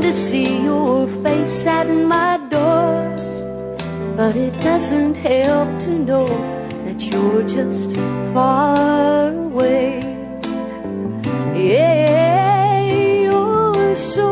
longing to see your face at my door, but it doesn't help to know that you're just far away. Yeah, you're so